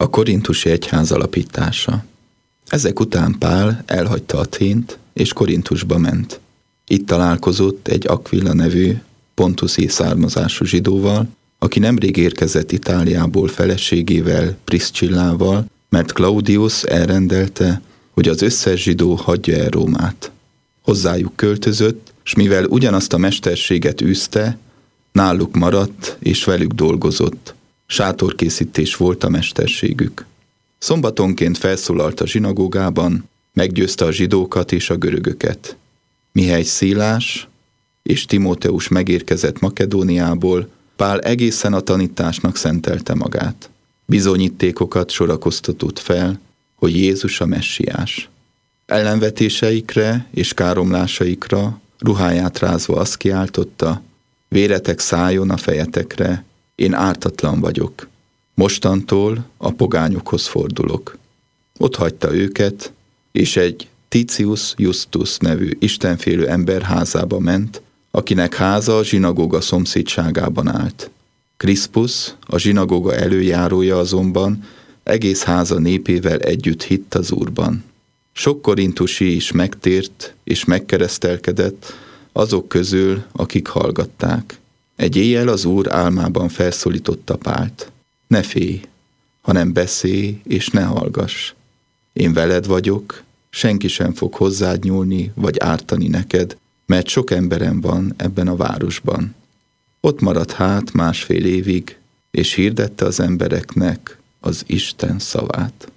A korintusi egyház alapítása. Ezek után Pál elhagyta Athént és Korintusba ment. Itt találkozott egy Aquila nevű pontuszi származású zsidóval, aki nemrég érkezett Itáliából feleségével, Priscillával, mert Claudius elrendelte, hogy az összes zsidó hagyja el Rómát. Hozzájuk költözött, s mivel ugyanazt a mesterséget űzte, náluk maradt és velük dolgozott. Sátorkészítés volt a mesterségük. Szombatonként felszólalt a zsinagógában, meggyőzte a zsidókat és a görögöket. Mihely Szilás és Timóteus megérkezett Makedóniából, Pál egészen a tanításnak szentelte magát. Bizonyítékokat sorakoztatott fel, hogy Jézus a messiás. Ellenvetéseikre és káromlásaikra ruháját rázva azt kiáltotta: véretek szálljon a fejetekre, én ártatlan vagyok. Mostantól a pogányokhoz fordulok. Ott hagyta őket, és egy Titius Justus nevű istenfélő ember házába ment, akinek háza a zsinagóga szomszédságában állt. Kriszpusz, a zsinagóga előjárója azonban egész háza népével együtt hitt az Úrban. Sok korintusi is megtért és megkeresztelkedett azok közül, akik hallgatták. Egy éjjel az Úr álmában felszólította Pált: ne félj, hanem beszélj és ne hallgass. Én veled vagyok, senki sem fog hozzád nyúlni vagy ártani neked, mert sok emberem van ebben a városban. Ott maradt hát 1,5 évig, és hirdette az embereknek az Isten szavát.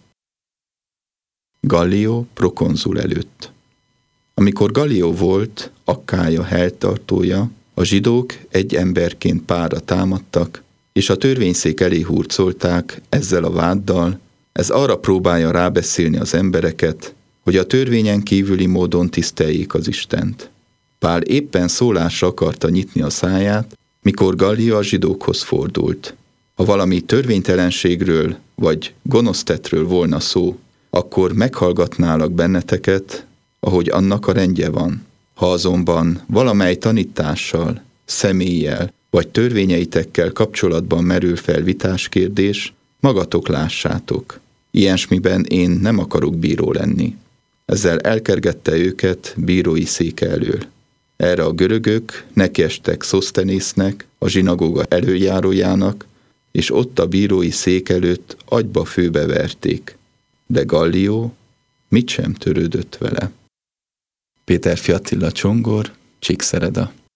Gallio prokonzul előtt. Amikor Gallio volt Akkája helytartója, a zsidók egy emberként Pálra támadtak, és a törvényszék elé hurcolták ezzel a váddal: ez arra próbálja rábeszélni az embereket, hogy a törvényen kívüli módon tiszteljék az Istent. Pál éppen szólásra akarta nyitni a száját, mikor Gallio a zsidókhoz fordult. Ha valami törvénytelenségről vagy gonosztettről volna szó, akkor meghallgatnálak benneteket, ahogy annak a rendje van. Ha azonban valamely tanítással, személlyel vagy törvényeitekkel kapcsolatban merül fel vitáskérdés, magatok lássátok. Ilyesmiben én nem akarok bíró lenni. Ezzel elkergette őket bírói széke elől. Erre a görögök nekiestek Szosztenésznek, a zsinagóga előjárójának, és ott a bírói szék előtt agyba főbe verték. De Gallio mit sem törődött vele. Péterfi Attila Csongor, Csíkszereda.